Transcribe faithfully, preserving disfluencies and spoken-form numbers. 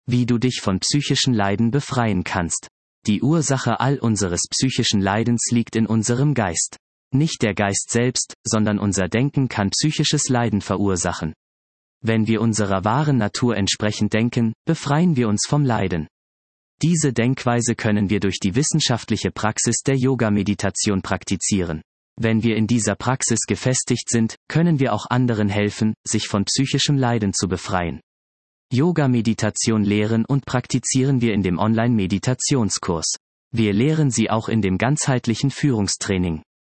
Wie du dich von psychischen Leiden befreien kannst. Die Ursache all unseres psychischen Leidens liegt in unserem Geist. Nicht der Geist selbst, sondern unser Denken kann psychisches Leiden verursachen. Wenn wir unserer wahren Natur entsprechend denken, befreien wir uns vom Leiden. Diese Denkweise können wir durch die wissenschaftliche Praxis der Yoga-Meditation praktizieren. Wenn wir in dieser Praxis gefestigt sind, können wir auch anderen helfen, sich von psychischem Leiden zu befreien. Yoga-Meditation lehren und praktizieren wir in dem Online-Meditationskurs. Wir lehren sie auch in dem ganzheitlichen Führungstraining.